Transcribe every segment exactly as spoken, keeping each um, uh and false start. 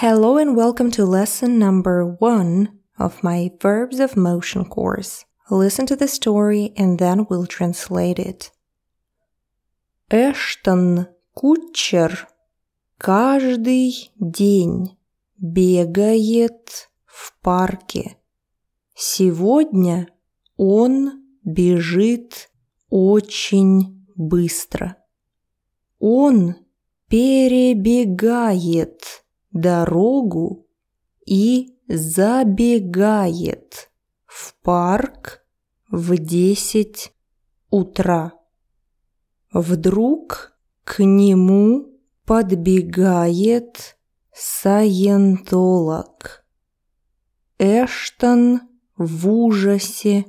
Hello and welcome to lesson number one of my Verbs of Motion course. Listen to the story and then we'll translate it. Эштон Кутчер каждый день бегает в парке. Сегодня он бежит очень быстро. Он перебегает дорогу и забегает в парк в десять утра. Вдруг к нему подбегает саентолог. Эштон в ужасе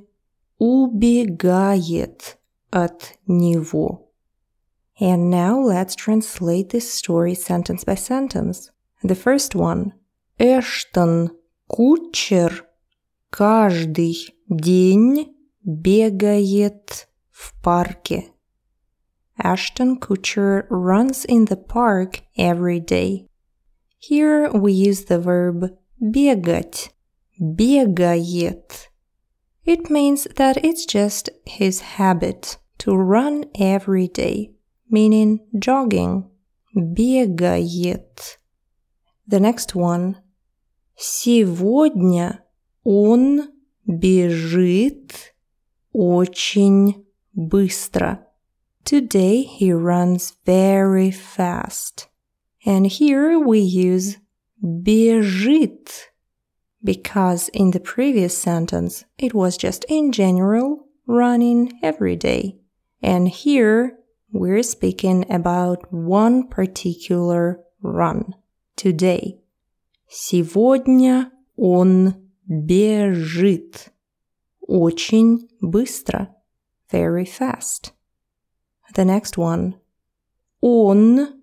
убегает от него. And now let's translate this story sentence by sentence. The first one. Эштон Кутчер каждый день бегает в парке. Ashton Kutcher runs in the park every day. Here we use the verb бегать. Бегает. It means that it's just his habit to run every day, meaning jogging. Бегает. The next one. Сегодня он бежит очень быстро. Today he runs very fast. And here we use бежит because in the previous sentence it was just in general running every day. And here we're speaking about one particular run. Today. Сегодня он бежит очень быстро. Very fast. The next one. Он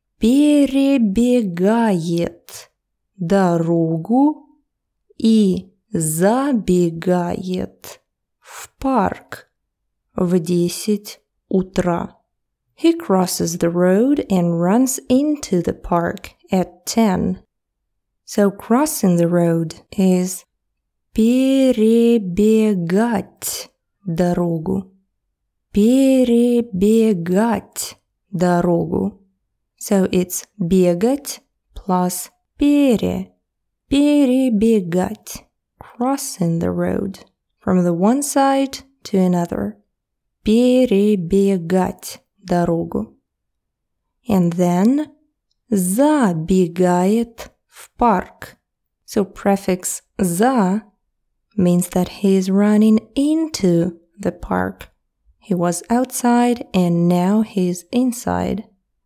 перебегает дорогу и забегает в парк в десять утра. He crosses the road and runs into the park at ten. So crossing the road is перебегать дорогу. Перебегать дорогу. So it's бегать plus пере. Перебегать. Crossing the road from the one side to another. Перебегать дорогу. And then забегает в парк. So prefix за means that he is running into the park. He was outside and now he's inside.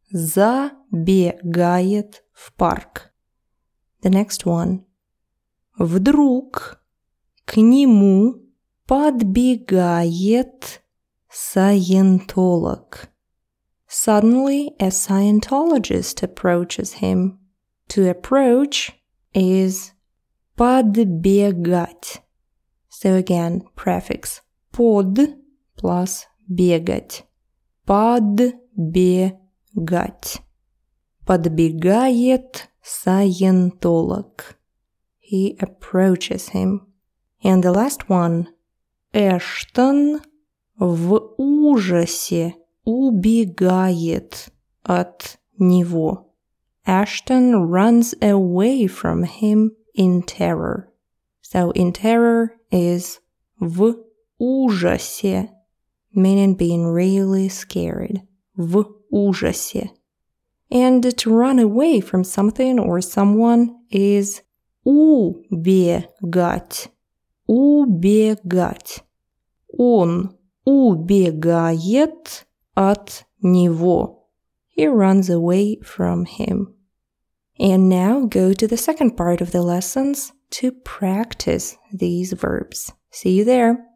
Забегает в парк. The next one. Вдруг к нему подбегает саентолог. Suddenly, a Scientologist approaches him. To approach is подбегать. So again, prefix под plus бегать. Подбегать. Подбегает саентолог. He approaches him. And the last one. Эштон в ужасе убегает от него. Ashton runs away from him in terror. So in terror is в ужасе, meaning being really scared. В ужасе. And to run away from something or someone is убегать. Убегать. Он убегает от него. He runs away from him. And now go to the second part of the lessons to practice these verbs. See you there.